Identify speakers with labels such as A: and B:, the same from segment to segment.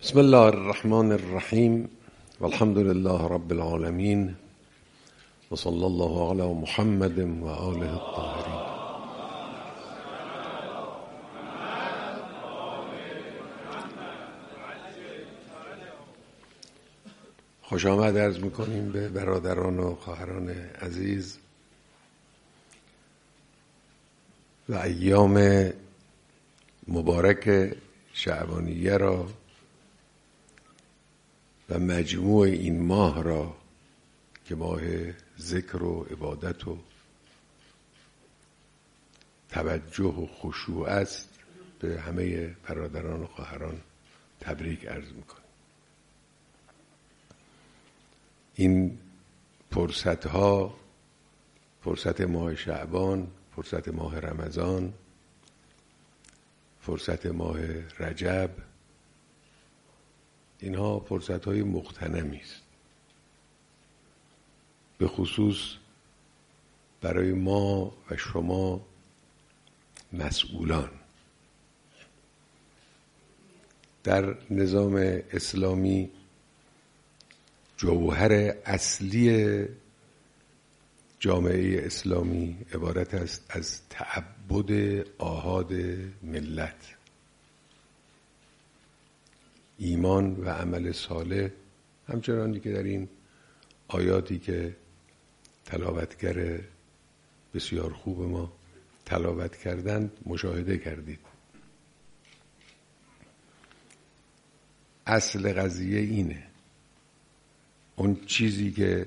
A: بسم الله الرحمن الرحیم و الحمد لله رب العالمین و صلی الله علی محمد و آله الطاهرین. خوش آمد عرض میکنیم به برادران و خواهران عزیز و ایام مبارک شعبانیه را و مجموع این ماه را که ماه ذکر و عبادت و توجه و خشوع است به همه برادران و خواهران تبریک عرض میکنیم. این فرصتها، فرصت ماه شعبان، فرصت ماه رمضان، فرصت ماه رجب، اینها فرصت‌های مغتنمی است، به خصوص برای ما و شما مسئولان. در نظام اسلامی جوهر اصلی جامعه اسلامی عبارت است از تعبد آحاد ملت. ایمان و عمل صالح همچنانی که در این آیاتی که تلاوتگر بسیار خوب ما تلاوت کردند مشاهده کردید. اصل قضیه اینه، اون چیزی که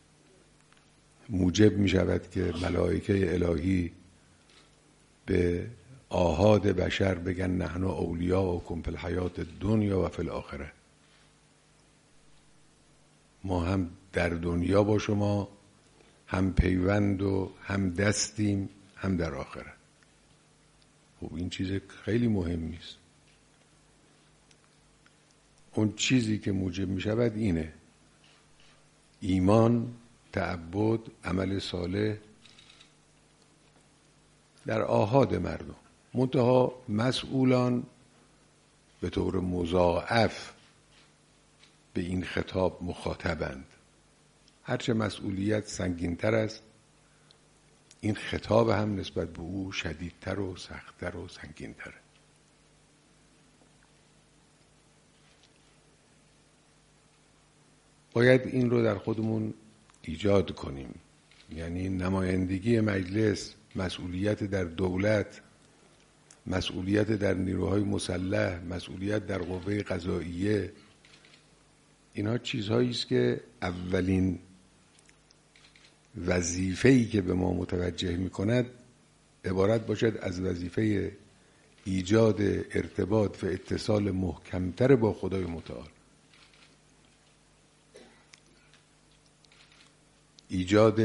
A: موجب می شود که ملائکه الهی به آحاد بشر بگن نحن اولیاؤکم فی الحیات الدنیا و فی الاخره، ما هم در دنیا با شما هم پیوند و هم دستیم، هم در آخره. خب این چیز خیلی مهمی است. اون چیزی که موجب می شود اینه: ایمان، تعبد، عمل صالح در آحاد مردم. منتها مسئولان به طور مضاعف به این خطاب مخاطبند. هرچه مسئولیت سنگین‌تر است، این خطاب هم نسبت به او شدیدتر و سخت‌تر و سنگین‌تره. باید این رو در خودمون ایجاد کنیم. یعنی نمایندگی مجلس، مسئولیت در دولت، مسئولیت در نیروهای مسلح، مسئولیت در قوه قضاییه، اینها چیزهایی است که اولین وظیفه‌ای که به ما متوجه می‌کند عبارت باشد از وظیفه ایجاد ارتباط و اتصال محکمتر با خدای متعال، ایجاد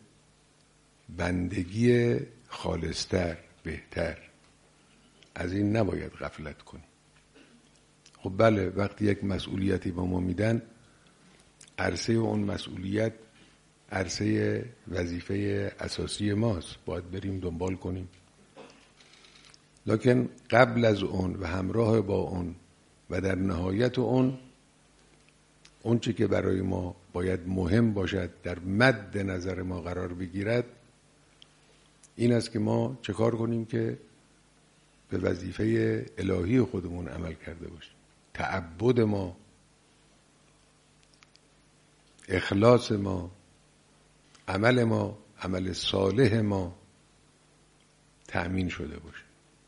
A: بندگی خالصتر، بهتر. از این نباید غفلت کنیم. خب بله، وقتی یک مسئولیتی به ما میدن، عرصه اون مسئولیت عرصه وظیفه اساسی ماست، باید بریم دنبال کنیم. لکن قبل از اون و همراه با اون و در نهایت اون چه که برای ما باید مهم باشد، در مد نظر ما قرار بگیرد، این است که ما چه کار کنیم که به وظیفه الهی خودمون عمل کرده باشیم. تعبد ما، اخلاص ما، عمل ما، عمل صالح ما تأمین شده باشه.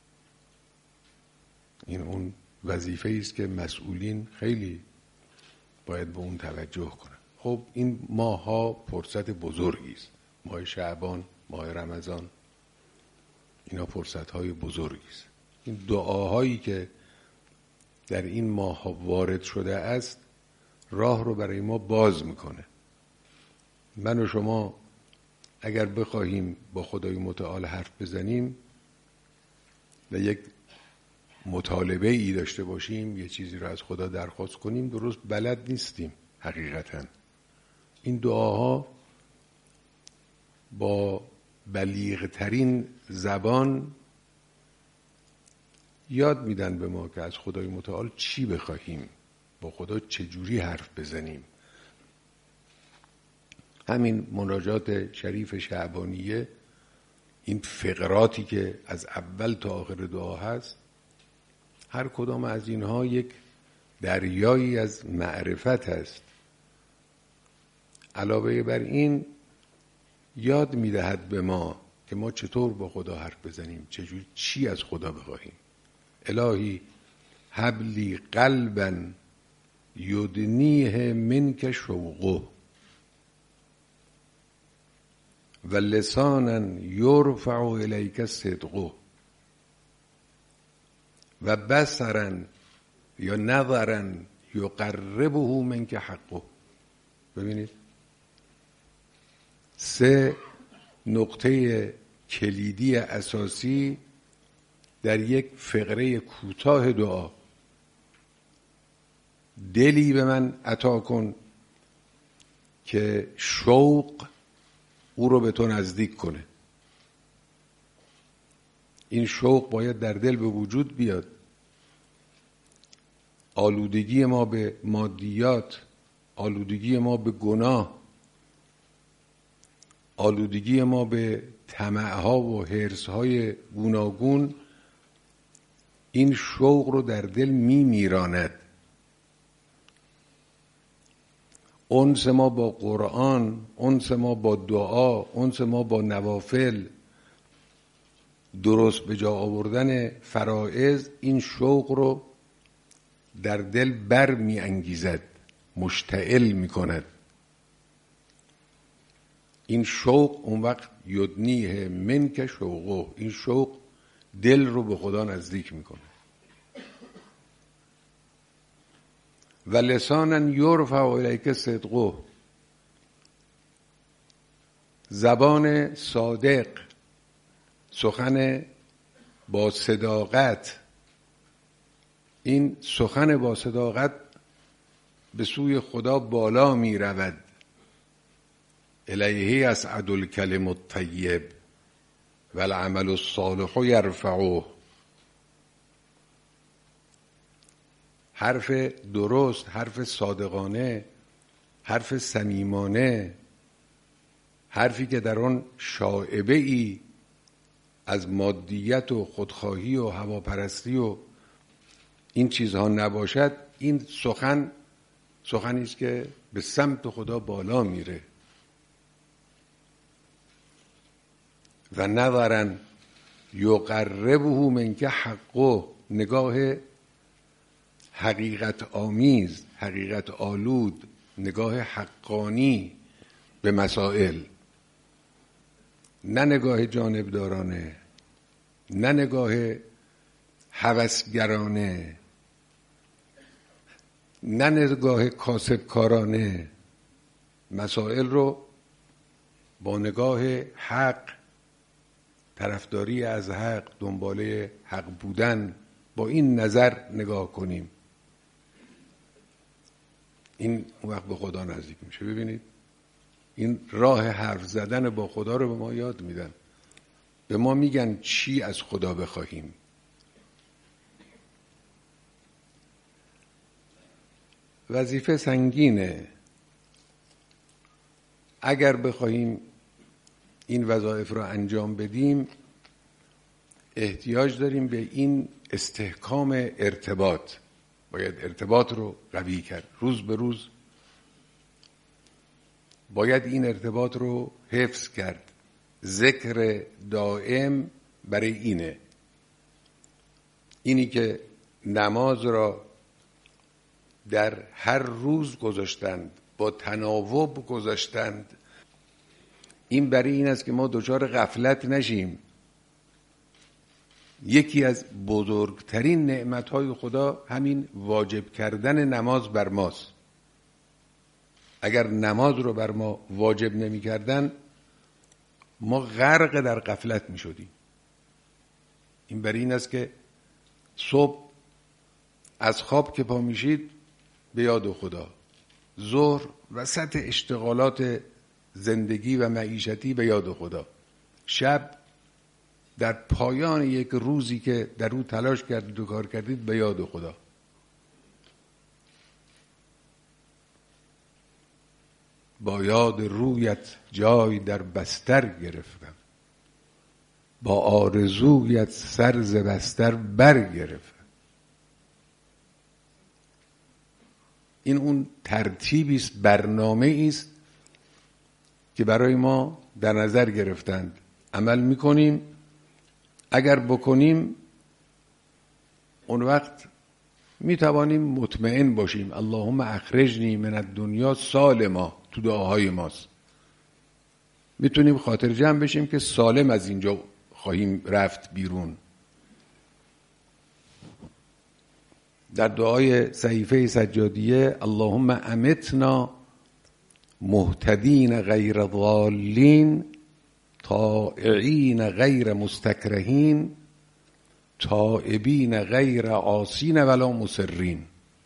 A: این اون وظیفه است که مسئولین خیلی باید به اون توجه کنن. خب این ماه ها فرصت بزرگی است. ماه شعبان، ماه رمضان، اینا فرصت های بزرگی است. این دعاهایی که در این ماه ها وارد شده است راه رو برای ما باز میکنه. من و شما اگر بخواهیم با خدای متعال حرف بزنیم و یک مطالبه ای داشته باشیم، یه چیزی رو از خدا درخواست کنیم، درست بلد نیستیم حقیقتا. این دعاها با بلیغ ترین زبان یاد میدن به ما که از خدای متعال چی بخواهیم با خدا چجوری حرف بزنیم. همین مناجات شریف شعبانیه، این فقراتی که از اول تا آخر دعا هست، هر کدام از اینها یک دریایی از معرفت هست. علاوه بر این یاد میدهد به ما که ما چطور با خدا حرف بزنیم، چی از خدا بخواهیم. الهی هب لی قلبا یدنیه منک شوقه و لسانا یرفع الیک صدقه و بصرا یا نظرا یقربه منک حقه. ببینید 3 نقطه کلیدی اساسی در یک فقره کوتاه دعا. دلی به من عطا کن که شوق او رو به تو نزدیک کنه. این شوق باید در دل به وجود بیاد. آلودگی ما به مادیات، آلودگی ما به گناه، آلودگی ما به طمع‌ها و حرص‌های گوناگون این شوق رو در دل میراند. انس ما با قرآن، انس ما با دعا، انس ما با نوافل، درست به جا آوردن فرائض این شوق رو در دل بر می انگیزد، مشتعل می کند. این شوق اون وقت یدنیه منک شوقه، این شوق دل رو به خدا نزدیک می کنه. و لسانا یرفع الیک صدقه، زبان صادق، سخن با صداقت. این سخن با صداقت به سوی خدا بالا می رود. الیه یصعد الکلم الطیب و العمل الصالح یرفعه. حرف درست، حرف صادقانه، حرف صمیمانه، حرفی که در آن شائبه ای از مادیت و خودخواهی و هواپرستی و این چیزها نباشد، این سخنی است که به سمت خدا بالا میره. و نظرا یقربه منک حقه، نگاه حقیقت آمیز، حقیقت آلود، نگاه حقانی به مسائل، نه نگاه جانبدارانه، نه نگاه هوسگرانه، نه نگاه کاسبکارانه. مسائل رو با نگاه حق، طرفداری از حق، دنباله حق بودن، با این نظر نگاه کنیم. این اون وقت به خدا نزدیک میشه. ببینید این راه حرف زدن با خدا رو به ما یاد میدن. به ما میگن چی از خدا بخواهیم. وظیفه سنگینه. اگر بخواهیم این وظایف را انجام بدیم احتیاج داریم به این استحکام ارتباط. باید ارتباط رو قوی کرد. روز به روز باید این ارتباط رو حفظ کرد. ذکر دائم برای اینی که نماز را در هر روز گذاشتند، با تناوب گذاشتند. این برای این است که ما دچار غفلت نشیم. یکی از بزرگترین نعمتهای خدا همین واجب کردن نماز بر ماست. اگر نماز رو بر ما واجب نمی کردن ما غرق در غفلت می شدیم. این برای این است که صبح از خواب که پا میشید به یاد خدا، ظهر وسط اشتغالات زندگی و معیشتی به یاد خدا، شب در پایان یک روزی که در او تلاش کردید و کار کردید به یاد خدا. با یاد رویت جای در بستر گرفتم، با آرزویت سر ز بستر برگرفتم. این اون ترتیبی است، برنامه‌ای است که برای ما در نظر گرفتند. عمل میکنیم، اگر بکنیم اون وقت میتوانیم مطمئن باشیم اللهم اخرجنی من الدنیا سالما تو دعاهای ماست. میتونیم خاطر جمع بشیم که سالم از اینجا خواهیم رفت بیرون. در دعای صحیفه سجادیه اللهم امتنا مهتدین غیر ضالین طائعین غیر مستکرهین تائبین غیر عاصین ولا مصرین.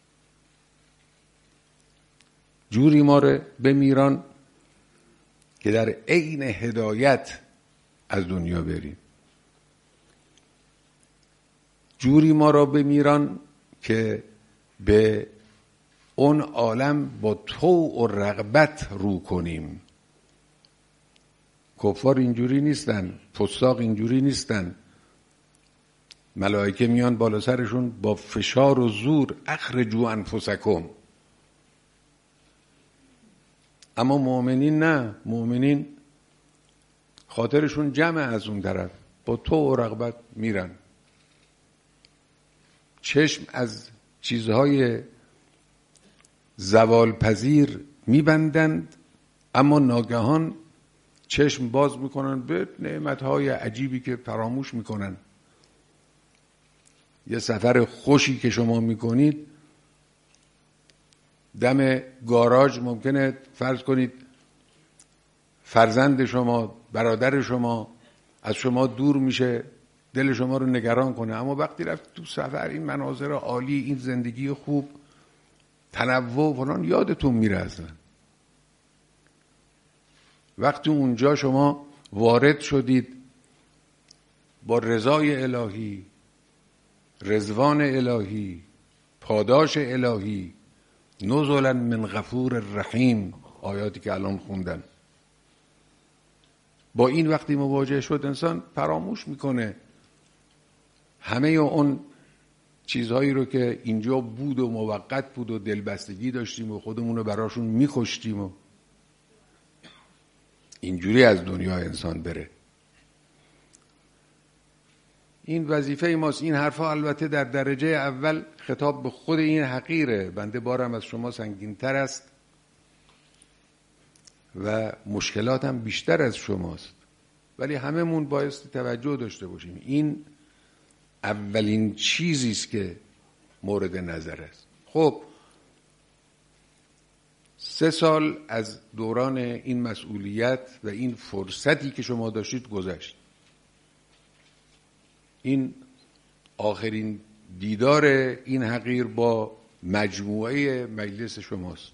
A: جوری ما رو بمیران که در عین هدایت از دنیا بریم، جوری ما را بمیران که به اون عالم با طوع و رغبت رو کنیم. کفار اینجوری نیستن، فساق اینجوری نیستن. ملائکه میان بالا سرشون با فشار و زور اخرجوا انفسکم. اما مؤمنین نه، مؤمنین خاطرشون جمع از اون طرف، با طوع و رغبت میرن. چشم از چیزهای زوال پذیر میبندند، اما ناگهان چشم باز میکنن به نعمتهای عجیبی که فراموش میکنن. یه سفر خوشی که شما میکنید، دم گاراژ ممکنه فرض کنید فرزند شما، برادر شما از شما دور میشه، دل شما رو نگران کنه، اما وقتی رفت تو سفر، این مناظر عالی، این زندگی خوب، تنوع فلان، یادتون میره اصلا. وقتی اونجا شما وارد شدید با رضای الهی، رضوان الهی، پاداش الهی، نزلا من غفور رحیم، آیاتی که الان خوندن، با این وقتی مواجه شد انسان فراموش میکنه همه اون چیزهایی رو که اینجا بود و موقت بود و دلبستگی داشتیم و خودمون رو براشون میخوشتیم و اینجوری از دنیا انسان بره. این وظیفه ماست. این حرفا البته در درجه اول خطاب به خود این حقیره، بنده بارم از شما سنگین‌تر است و مشکلاتم بیشتر از شماست، ولی هممون بایستی توجه داشته باشیم. این اولین چیزی است که مورد نظر است. خب 3 سال از دوران این مسئولیت و این فرصتی که شما داشتید گذشت. این آخرین دیدار این حقیر با مجموعه مجلس شماست،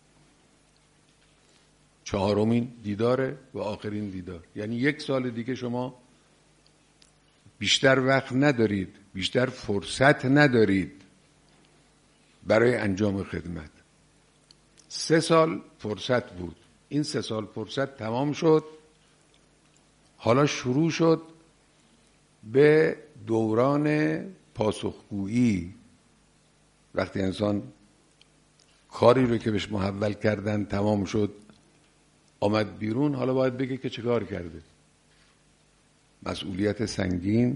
A: 4مین دیداره و آخرین دیدار. یعنی 1 سال دیگه شما بیشتر وقت ندارید، بیشتر فرصت ندارید برای انجام خدمت. 3 سال فرصت بود، این 3 سال فرصت تمام شد. حالا شروع شد به دوران پاسخگویی. وقتی انسان کاری رو که بهش محول کردن تمام شد، آمد بیرون، حالا باید بگه که چه کار کرده. مسئولیت سنگین.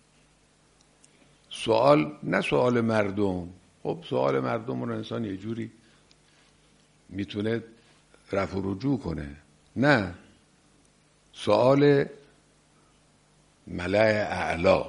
A: سوال، نه سوال مردم. خب سوال مردم رو انسان یه جوری میتونه رفع و رجوع کنه. نه، سوال ملأ اعلا،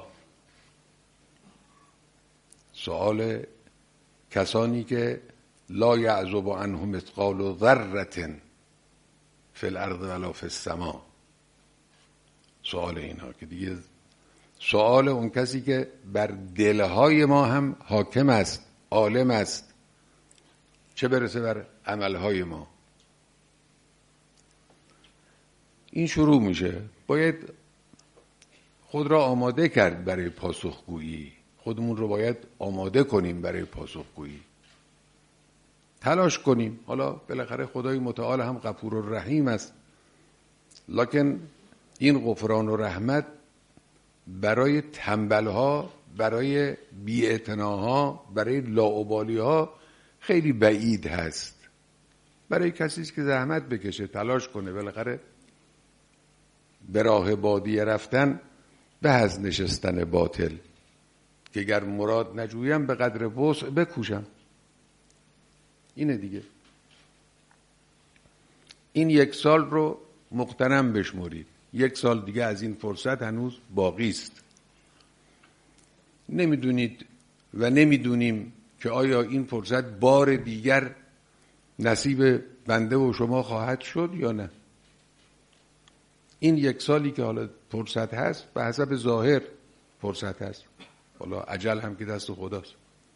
A: سوال کسانی که لا یعزب عنهم مثقال ذره فی الارض ولا فی السماء. سوال اینها که دیگه سوال اون کسی که بر دلهای ما هم حاکم است، عالم است، چه برسه بر عملهای ما. این شروع میشه. باید خود را آماده کرد برای پاسخگویی. خودمون رو باید آماده کنیم برای پاسخگویی. تلاش کنیم. حالا بالاخره خدای متعال هم غفور و رحیم است، لکن این غفران و رحمت برای تنبلها، برای بی‌اعتناها، برای لاابالیها خیلی بعید هست. برای کسی که زحمت بکشه، تلاش کنه، بالاخره به راه بادیه رفتن به از نشستن باطل، که گر مراد نجویم به قدر وسع بکوشم. اینه دیگه. این 1 سال رو مغتنم بشمرید. 1 سال دیگه از این فرصت هنوز باقی است. نمیدونید و نمیدونیم که آیا این فرصت بار دیگر نصیب بنده و شما خواهد شد یا نه. این 1 سالی که حالا فرصت هست به حسب ظاهر فرصت هست، حالا اجل هم که دست خداست.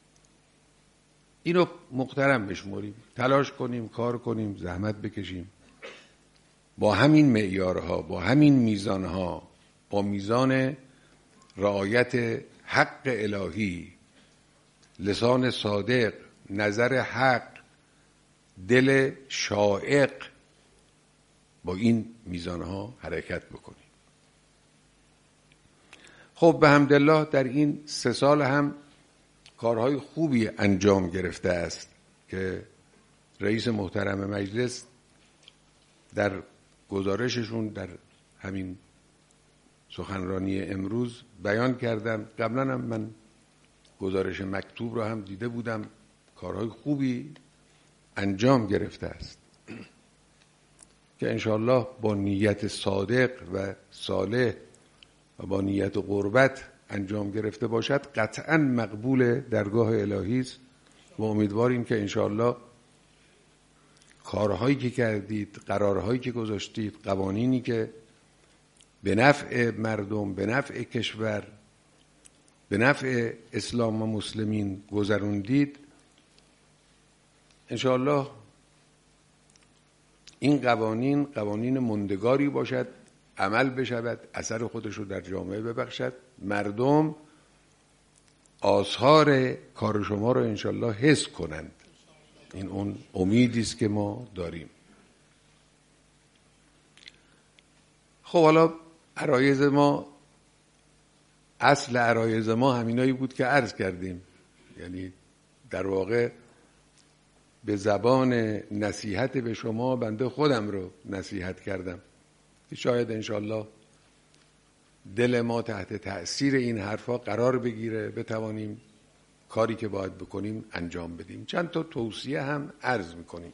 A: اینو محترم بشمریم، تلاش کنیم، کار کنیم، زحمت بکشیم، با همین معیارها، با همین میزانها، با میزان رعایت حق الهی، لسان صادق، نظر حق، دل شائق، با این میزانها حرکت بکنیم. خب به حمدالله در این 3 سال هم کارهای خوبی انجام گرفته است که رئیس محترم مجلس در گزارششون در همین سخنرانی امروز بیان کردم. قبلا هم من گزارش مکتوب رو هم دیده بودم. کارهای خوبی انجام گرفته است که انشاءالله با نیت صادق و صالح و با نیت قربت انجام گرفته باشد قطعا مقبول درگاه الهی است و امیدواریم که انشاءالله کارهایی که کردید، قرارهایی که گذاشتید، قوانینی که به نفع مردم، به نفع کشور، به نفع اسلام و مسلمین گذروندید، انشاءالله این قوانین مندگاری باشد، عمل بشود، اثر خودش رو در جامعه ببخشد، مردم آثار کار شما رو انشاءالله حس کنند. این اون امیدی است که ما داریم. خب حالا عرایض ما، اصل عرایض ما همینایی بود که عرض کردیم، یعنی در واقع به زبان نصیحت به شما بنده خودم رو نصیحت کردم که شاید انشاءالله دل ما تحت تأثیر این حرفا قرار بگیره، بتوانیم کاری که باید بکنیم انجام بدیم. چند تا توصیه هم عرض میکنیم.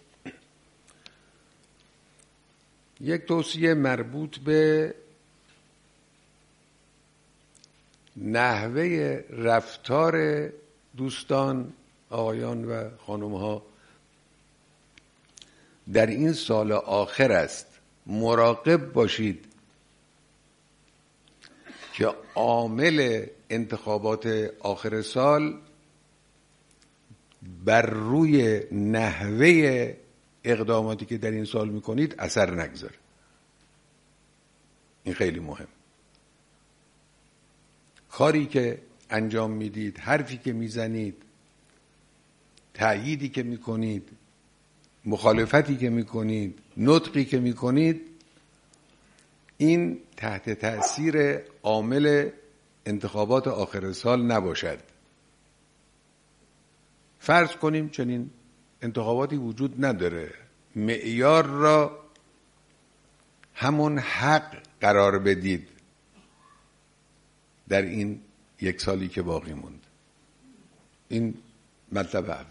A: یک توصیه مربوط به نحوه رفتار دوستان، آقایان و خانمها در این سال آخر است. مراقب باشید که عامل انتخابات آخر سال بر روی نحوه اقداماتی که در این سال میکنید اثر نگذاره. این خیلی مهم. کاری که انجام میدید، حرفی که میزنید، تأییدی که میکنید، مخالفتی که میکنید، نطقی که میکنید، این تحت تأثیر عامل انتخابات آخر سال نباشد. فرض کنیم چنین انتخاباتی وجود نداره، معیار را همون حق قرار بدید در این 1 سالی که باقی موند. این مطلب اول.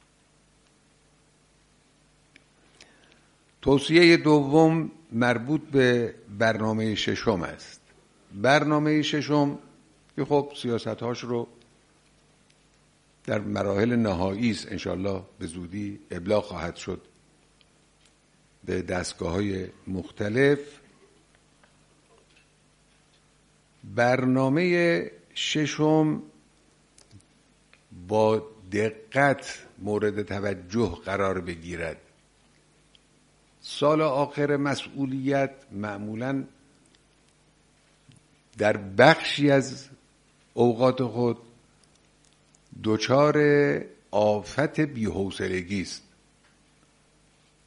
A: توصیه دوم مربوط به برنامه 6 است. برنامه 6 که خب سیاست‌هاش رو در مراحل نهایی است، انشالله به زودی ابلاغ خواهد شد به دستگاه‌های مختلف. برنامه 6 با دقت مورد توجه قرار بگیرد. سال آخر مسئولیت معمولاً در بخشی از اوقات خود دچار آفت بی‌حوصلگی است.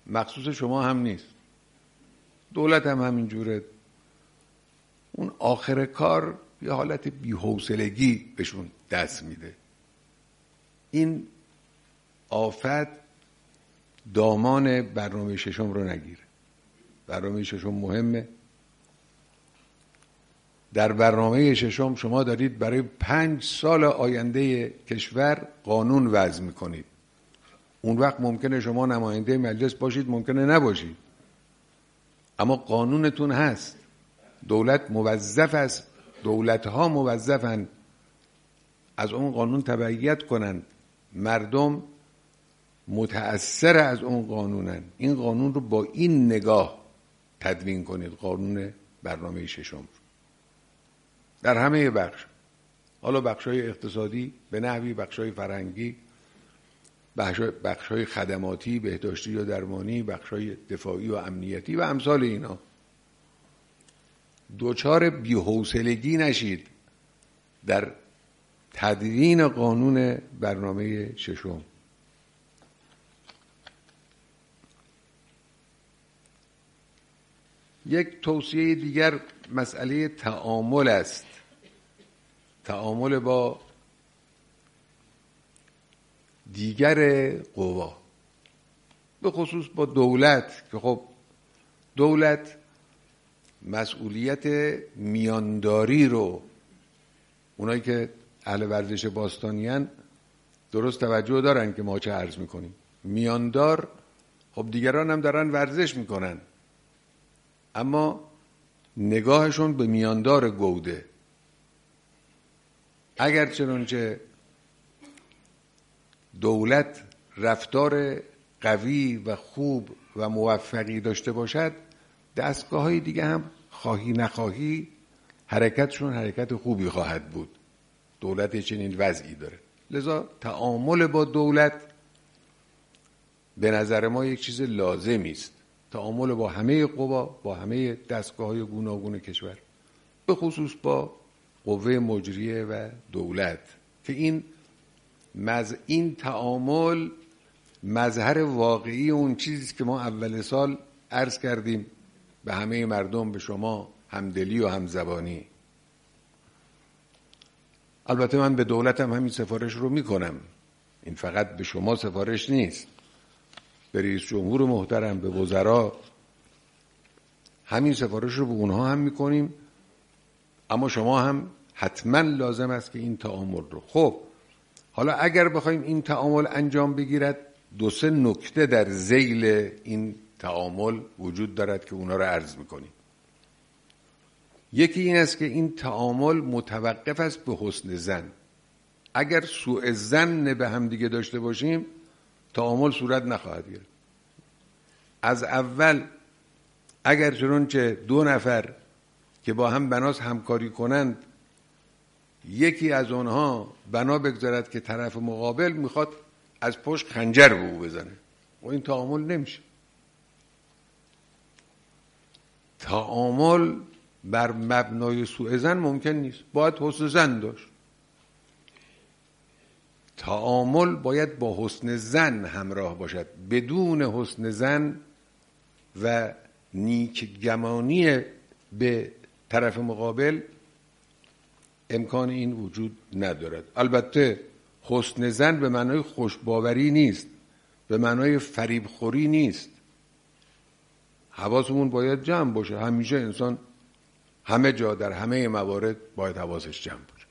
A: مخصوص شما هم نیست، دولت هم همینجوره. اون آخر کار یه حالت بی‌حوصلگی بهشون دست میده. این آفت دامان برنامه ششم رو نگیره. برنامه ششم مهمه. در برنامه ششم شما دارید برای 5 سال آینده کشور قانون وضع میکنید. اون وقت ممکنه شما نماینده مجلس باشید، ممکنه نباشید، اما قانونتون هست. دولت موظف است، دولت‌ها موظفن از اون قانون تبعیت کنند. مردم متأثر از اون قانونن. این قانون رو با این نگاه تدوین کنید، قانون برنامه ششم در همه بخش، حالا بخش‌های اقتصادی به نحوی، بخش‌های فرهنگی، بخش‌های خدماتی، بهداشتی و درمانی، بخش‌های دفاعی و امنیتی و امثال اینا. دوچار بی‌حوصلگی نشید در تدوین قانون برنامه ششم. یک توصیه دیگر مسئله تعامل است. تعامل با دیگر قوا، به خصوص با دولت، که خب دولت مسئولیت میانداری رو، اونایی که اهل ورزش باستانیان درست توجه دارن که ما چه عرض میکنیم. میاندار، خب دیگران هم دارن ورزش میکنن، اما نگاهشون به میاندار گوده. اگر چنانچه دولت رفتار قوی و خوب و موفقی داشته باشد، دستگاه‌های دیگه هم خواهی نخواهی حرکتشون حرکت خوبی خواهد بود. دولت چنین وضعی داره. لذا تعامل با دولت به نظر ما یک چیز لازمی است. تعامل با همه قوا، با همه دستگاه‌های گوناگون کشور، به خصوص با قوه مجریه و دولت، که این تعامل مظهر واقعی اون چیزی که ما اول سال عرض کردیم به همه مردم، به شما، همدلی و همزبانی. البته من به دولتم همین سفارش رو میکنم. این فقط به شما سفارش نیست، به رئیس جمهور محترم، به وزرا، همین سفارش رو به اونها هم میکنیم. اما شما هم حتما لازم است که این تعامل رو، خب حالا اگر بخوایم این تعامل انجام بگیرد، 2-3 نکته در ذیل این تعامل وجود دارد که اونا رو عرض میکنیم. یکی این است که این تعامل متوقف است به حسن ظن. اگر سوء ظن به هم دیگه داشته باشیم، تعامل صورت نخواهد گرفت. از اول اگر چنانچه 2 نفر که با هم بناست همکاری کنند، یکی از اونها بنا بگذارد که طرف مقابل میخواد از پشت خنجر به او بزنه، و این تعامل نمیشه. تعامل بر مبنای سوء ظن ممکن نیست، باید حسن ظن داشت. تعامل باید با حسن ظن همراه باشد. بدون حسن ظن و نیک گمانی به طرف مقابل امکان این وجود ندارد. البته حسن ظن به معنای خوشباوری نیست، به معنای فریب خوری نیست. حواسمون باید جمع باشه. همیشه انسان همه جا در همه موارد باید حواسش جمع باشه.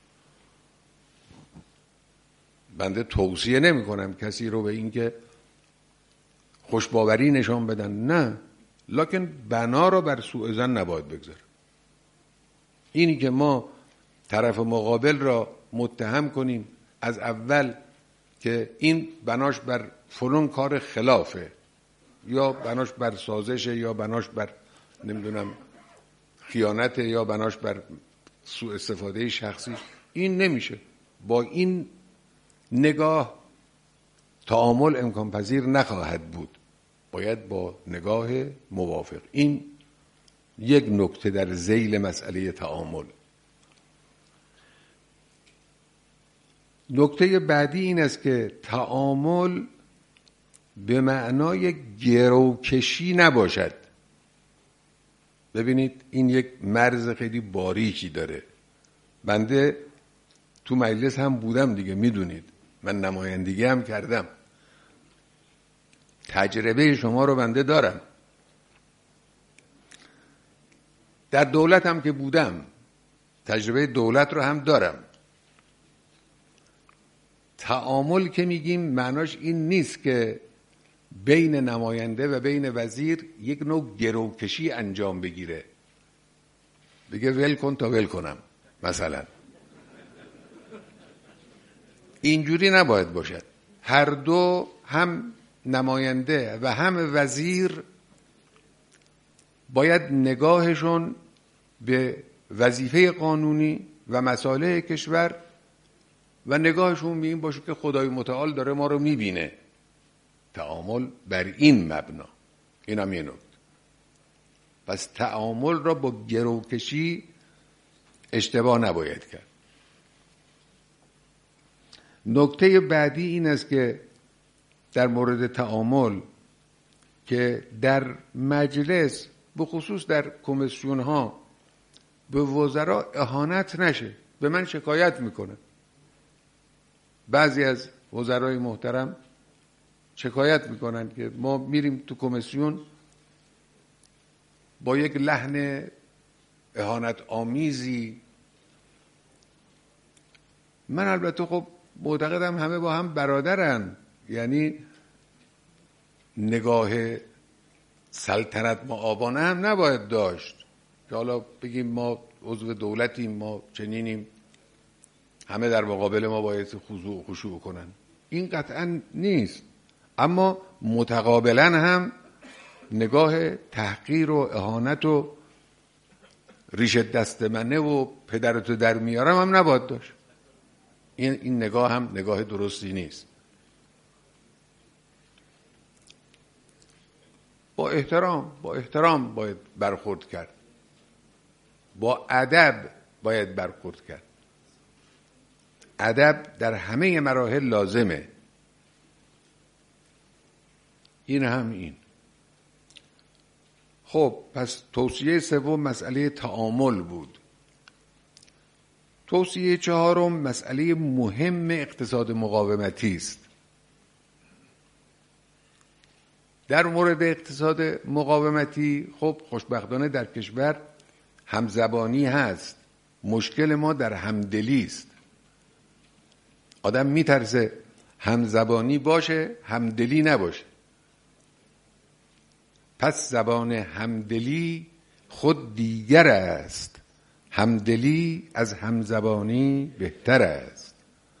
A: بنده توصیه نمی کنم کسی رو به این که خوشباوری نشان بدن، نه، لکن بنا رو بر سوء ظن نباید بگذاره. اینی که ما طرف مقابل را متهم کنیم از اول که این بناش بر فلان کار خلافه، یا بناش بر سازشه، یا بناش بر نمیدونم خیانت، یا بناش بر سوء استفاده شخصی، این نمیشه. با این نگاه تعامل امکان پذیر نخواهد بود. باید با نگاه موافق. این یک نکته در ذیل مسئله تعامل. نکته بعدی این است که تعامل به معنای گروکشی نباشد. ببینید این یک مرز خیلی باریکی داره. بنده تو مجلس هم بودم دیگه، میدونید من نمایندگی هم کردم، تجربه شما رو بنده دارم، در دولت هم که بودم تجربه دولت رو هم دارم. تعامل که میگیم معناش این نیست که بین نماینده و بین وزیر یک نوع گروکشی انجام بگیره، بگه ول کن تا ول کنم مثلا. اینجوری نباید باشد. هر دو، هم نماینده و هم وزیر، باید نگاهشون به وظیفه قانونی و مصالح کشور و نگاهشون به این باشه که خدای متعال داره ما رو میبینه. تعامل بر این مبنا. این هم یه نکته. پس تعامل را با گروکشی اشتباه نباید کرد. نکته بعدی این است که در مورد تعامل که در مجلس به خصوص در کمیسیون ها به وزرا اهانت نشه. به من شکایت میکنه، بعضی از وزرای محترم شکایت میکنن که ما میریم تو کمیسیون با یک لحن اهانت آمیزی. من البته خب معتقدم همه با هم برادرن، یعنی نگاه سلطنت مآبانه هم نباید داشت که حالا بگیم ما عضو دولتیم، ما چنینیم، همه در مقابل ما باید خضوع و خشوع کنن. این قطعا نیست، اما متقابلا هم نگاه تحقیر و اهانت و ریش دست منه و پدرتو در میارم هم نباید داشت. این نگاه هم نگاه درستی نیست. با احترام باید برخورد کرد، با ادب باید برخورد کرد. ادب در همه مراحل لازمه. این خب پس توصیه سوم مسئله تعامل بود. توصیه چهارم مسئله مهم اقتصاد مقاومتی است. در مورد اقتصاد مقاومتی خب خوشبختانه در کشور همزبانی هست. مشکل ما در همدلی است. آدم میترسه همزبانی باشه همدلی نباشه. پس زبان همدلی خود دیگر است، همدلی از همزبانی بهتر است.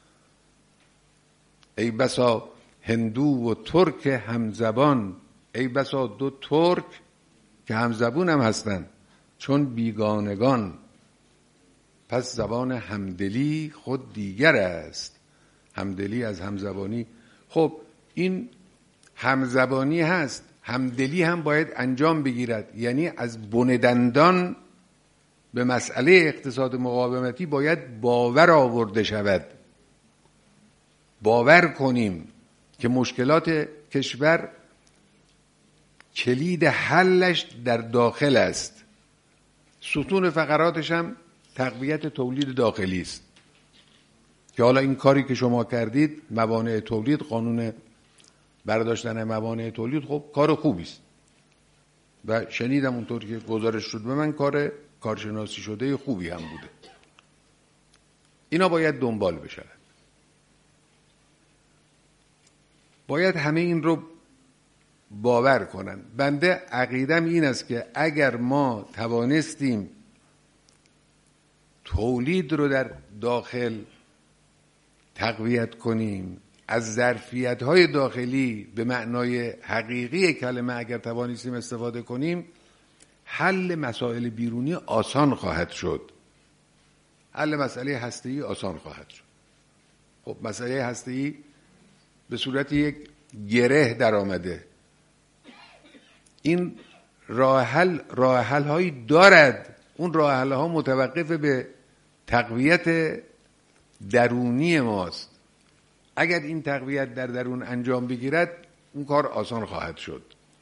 A: ای بسا هندو و ترک همزبان، ای بسا دو ترک که همزبون هم هستن چون بیگانگان. پس زبان همدلی خود دیگر است، همدلی از همزبانی. خب این همزبانی هست، همدلی هم باید انجام بگیرد. یعنی از بن دندان به مسئله اقتصاد مقاومتی باید باور آورده شود. باور کنیم که مشکلات کشور کلید حلش در داخل است. ستون فقراتش هم تقویت تولید داخلی است که حالا این کاری که شما کردید، موانع تولید، قانون برداشتن موانع تولید، خب کار خوبی است و شنیدم اونطور که گزارش شد به من کارشناسی شده خوبی هم بوده. اینا باید دنبال بشه. باید همه این رو باور کنن. بنده عقیدم این است که اگر ما توانستیم تولید رو در داخل تقویت کنیم، از ظرفیت‌های داخلی به معنای حقیقی کلمه اگر توانستیم استفاده کنیم، حل مسائل بیرونی آسان خواهد شد. حل مسئله هسته‌ای آسان خواهد شد. خب مسئله هسته‌ای به صورت یک گره در آمده. این راه حل هایی دارد. اون راه حل ها متوقف به تقویت درونی ماست. اگر این تقویت در درون انجام بگیرد، اون کار آسان خواهد شد.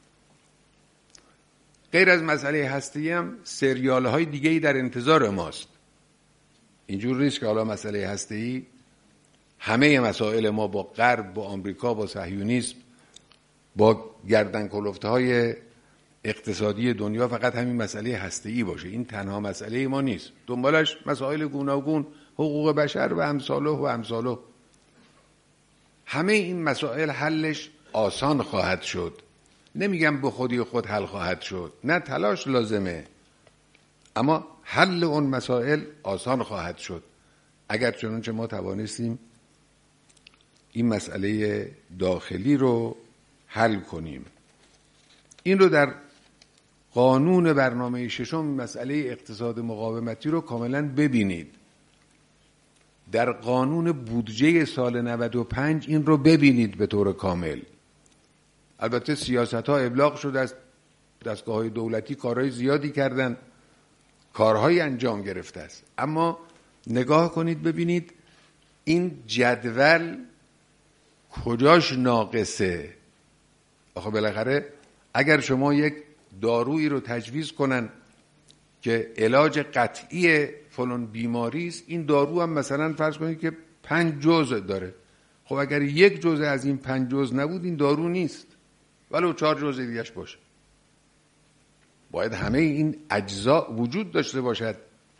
A: غیر از مسئله هسته‌ای هم سریال های دیگه‌ای در انتظار ماست. اینجور نیست که حالا مسئله هسته‌ای همه مسائل ما با غرب، با آمریکا، با صهیونیسم، با گردن کلفته های اقتصادی دنیا فقط همین مسئله هسته‌ای باشه. این تنها مسئله ما نیست. دنبالش مسائل گوناگون، حقوق بشر و امثاله. همه این مسائل حلش آسان خواهد شد. نمیگم به خودی خود حل خواهد شد، نه، تلاش لازمه، اما حل اون مسائل آسان خواهد شد اگر چنانچه ما توانستیم این مسئله داخلی رو حل کنیم. این رو در قانون برنامه ششم مسئله اقتصاد مقاومتی رو کاملا ببینید. در قانون بودجه سال 95 این رو ببینید به طور کامل. البته سیاست ها ابلاغ شده از دستگاه های دولتی، کارهای زیادی کردن، کارهای انجام گرفته است، اما نگاه کنید ببینید این جدول کجاش ناقصه. آخه بالاخره اگر شما یک دارویی رو تجویز کنن که علاج قطعی فلان بیماری است، این دارو هم مثلا فرض کنید که 5 جزء داره، خب اگر یک جزء از این 5 جزء نبود این دارو نیست، ولو 4 جزء دیگه‌اش باشه. باید همه این اجزا وجود داشته باشد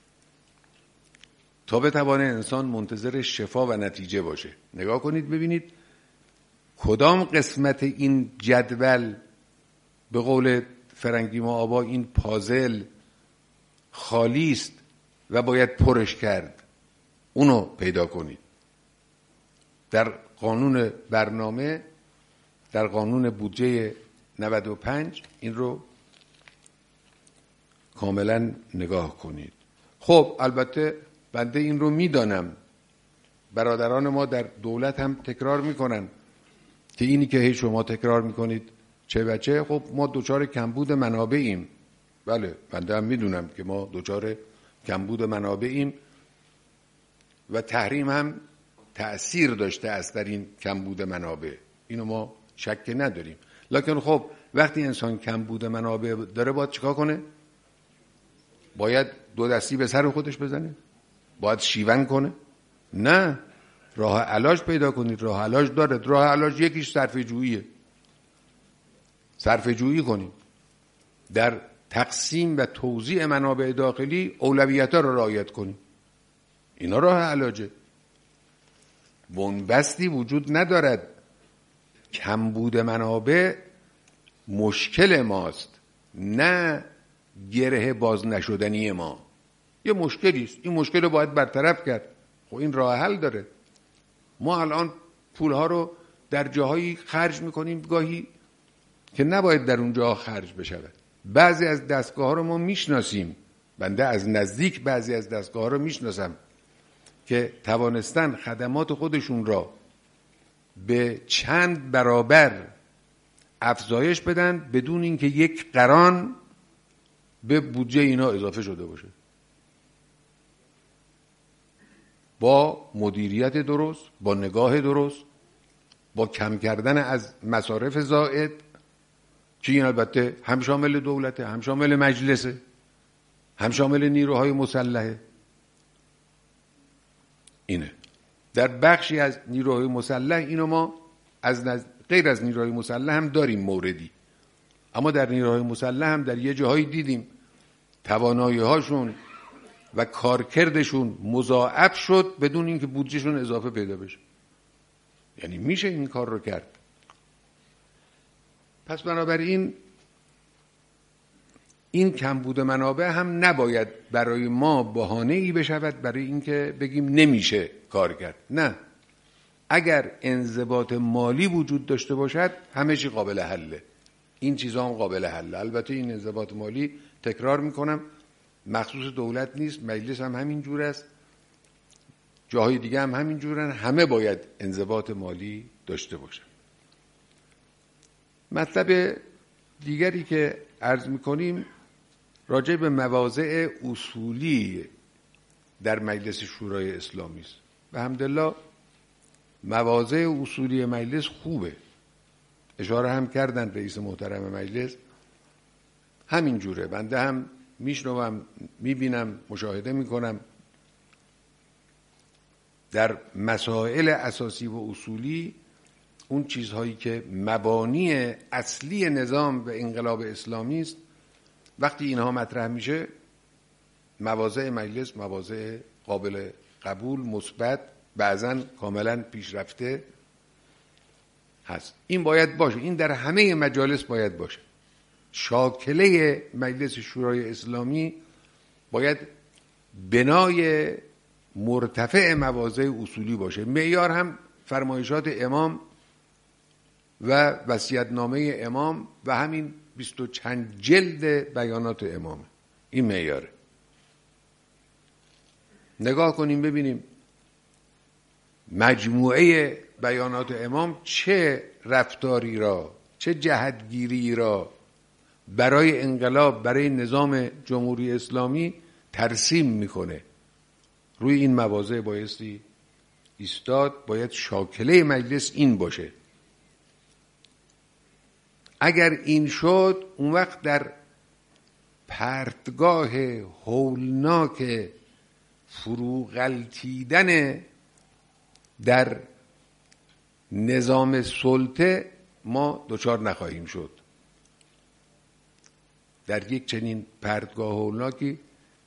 A: تا بتوانه انسان منتظر شفا و نتیجه باشه. نگاه کنید ببینید کدام قسمت این جدول به قول فرنگی ما آبا این پازل خالی است و باید پرش کرد، اونو پیدا کنید. در قانون برنامه، در قانون بودجه 95 این رو کاملا نگاه کنید. خب البته بنده این رو میدانم، برادران ما در دولت هم تکرار میکنن که اینی که هی شما تکرار میکنید چه بچه، خب ما دوچار کمبود منابعیم. بله بنده هم میدونم که ما دوچار کمبود منابعیم و تحریم هم تأثیر داشته است در این کمبود منابع، اینو ما شک نداریم. لکن خب وقتی انسان کمبود منابع داره باید چیکار کنه؟ باید دو دستی به سر خودش بزنه؟ باید شیون کنه؟ نه، راه علاج پیدا کنید. راه علاج داره. راه علاج یکیش صرفه جوییه. صرفه جویی کنید. در تقسیم و توزیع منابع داخلی اولویت‌ها رو رعایت کنید. اینا راه علاجه. بنبستی وجود ندارد. کمبود منابع مشکل ماست، نه گره باز نشدنی ما. یه مشکلی است، این مشکل رو باید برطرف کرد. خب این راه حل داره. ما الان پولها رو در جاهایی خرج میکنیم گاهی که نباید در اون جاها خرج بشود. بعضی از دستگاه ها رو ما میشناسیم، بنده از نزدیک بعضی از دستگاه ها رو میشناسم که توانستن خدمات خودشون را به چند برابر افزایش بدن بدون اینکه یک قران به بودجه اینا اضافه شده باشه. با مدیریت درست، با نگاه درست، با کم کردن از مصارف زائد که این البته هم شامل دولته، هم شامل مجلسه، هم شامل نیروهای مسلحه. اینه در بخشی از نیروهای مسلح اینو ما غیر از نیروهای مسلح هم داریم موردی، اما در نیروهای مسلح هم در یه جاهایی دیدیم توانایی هاشون و کارکردشون مضاعف شد بدون اینکه بودجهشون اضافه پیدا بشه. یعنی میشه این کار رو کرد. پس بنابراین این کمبود منابع هم نباید برای ما بهانه‌ای بشود برای اینکه بگیم نمیشه کار کرد. نه، اگر انضباط مالی وجود داشته باشد همه چی قابل حله. این چیزا هم قابل حله. البته این انضباط مالی، تکرار میکنم، مخصوص دولت نیست، مجلس هم همین جور است، جاهای دیگه هم همین جورن. همه باید انضباط مالی داشته باشن. مطلب دیگری که عرض میکنیم راجع به مواضع اصولی در مجلس شورای اسلامی است. و الحمدلله مواضع اصولی مجلس خوبه، اشاره هم کردن رئیس محترم مجلس، همین جوره. بنده هم میشنوم، میبینم، مشاهده میکنم در مسائل اساسی و اصولی اون چیزهایی که مبانی اصلی نظام و انقلاب اسلامی است، وقتی اینها مطرح میشه مواضع مجلس مواضع قابل قبول، مثبت، بعضاً کاملا پیشرفته هست. این باید باشه، این در همه مجالس باید باشه. شاکله مجلس شورای اسلامی باید بنای مرتفع مواضع اصولی باشه. معیار هم فرمایشات امام و وصیت‌نامه امام و همین 20 و چند جلد بیانات امام، این معیاره. نگاه کنیم ببینیم مجموعه بیانات امام چه رفتاری را، چه جهتگیری را برای انقلاب، برای نظام جمهوری اسلامی ترسیم میکنه. روی این مواضع بایستی ایستاد، باید شاکله مجلس این باشه. اگر این شد، اون وقت در پرتگاه هولناک فرو غلتیدن در نظام سلطه ما دچار نخواهیم شد. در یک چنین پرتگاه هولناکی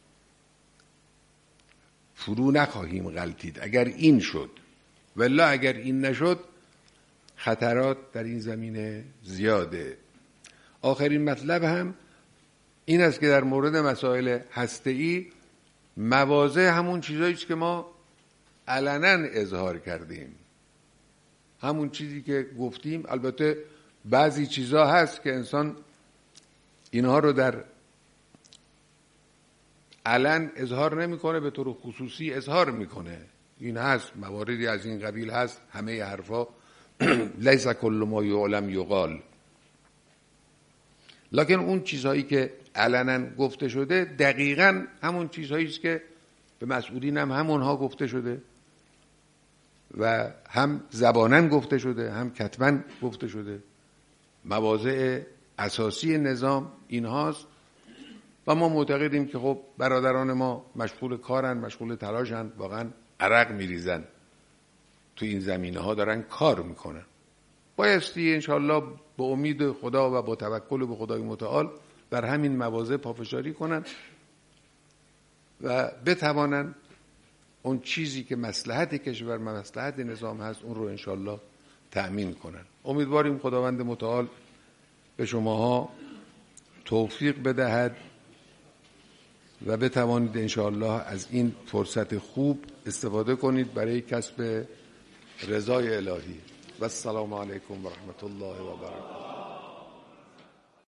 A: فرو نخواهیم غلتید اگر این شد. والا اگر این نشد خطرات در این زمینه زیاده. آخرین مطلب هم این است که در مورد مسائل هسته‌ای مواضع همون چیزایی است که ما علنا اظهار کردیم، همون چیزی که گفتیم. البته بعضی چیزا هست که انسان اینها رو در علن اظهار نمیکنه، به طور خصوصی اظهار میکنه. این هست، مواردی از این قبیل هست. همه حرفا لیس کل ما یعلم یقال، لکن اون چیزهایی که علنا گفته شده دقیقاً همون چیزهایی است که به مسئولین هم همونها گفته شده و هم زباناً گفته شده، هم کتباً گفته شده. مواضع اساسی نظام این هاست و ما معتقدیم که خب برادران ما مشغول کارن، مشغول تلاشن، واقعاً عرق میریزن تو این زمینه ها، دارن کار میکنن. بایستی انشاءالله به امید خدا و با توکل به خدای متعال بر همین مواضع پافشاری کنن و بتوانن اون چیزی که مصلحت کشور و مصلحت نظام هست اون رو انشاءالله تأمین کنن. امیدواریم خداوند متعال به شماها توفیق بدهد و بتوانید انشاءالله از این فرصت خوب استفاده کنید برای کسب رضای الهی. و السلام علیکم و رحمت الله و برکاته.